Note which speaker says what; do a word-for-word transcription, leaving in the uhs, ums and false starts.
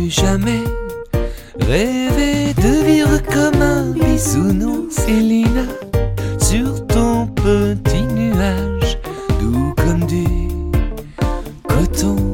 Speaker 1: jamais rêvé de vivre comme un bisounours, Célina, sur ton petit nuage, doux comme du coton?